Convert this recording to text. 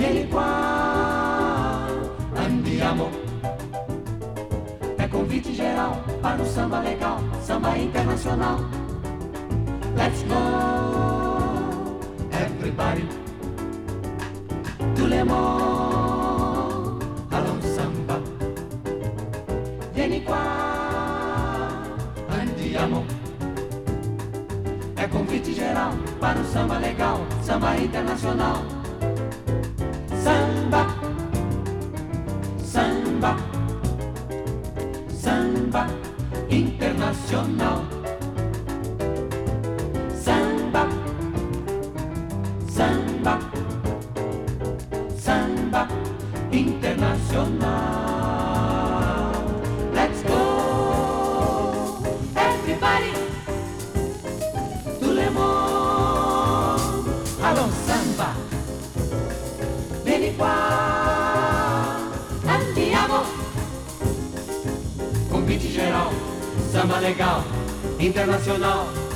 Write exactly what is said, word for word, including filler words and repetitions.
Vieni qua, andiamo. É convite geral para o samba legal, samba internacional. Let's go, everybody. Tout le monde, allons samba. Vieni qua, andiamo. É convite geral para o samba legal, samba internacional. Samba, samba, samba internacional. Samba, samba, samba internacional. Let's go, everybody. Tout le monde, allons samba. Vieni qua, andiamo. Convite geral, samba legal, internacional.